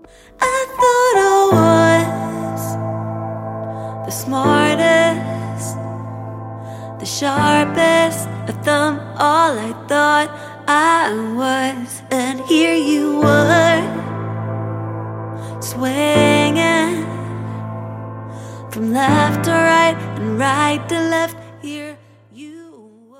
I thought I was the smartest, the sharpest of them all. I thought I was, and here you were, swinging from left to right and right to left. Here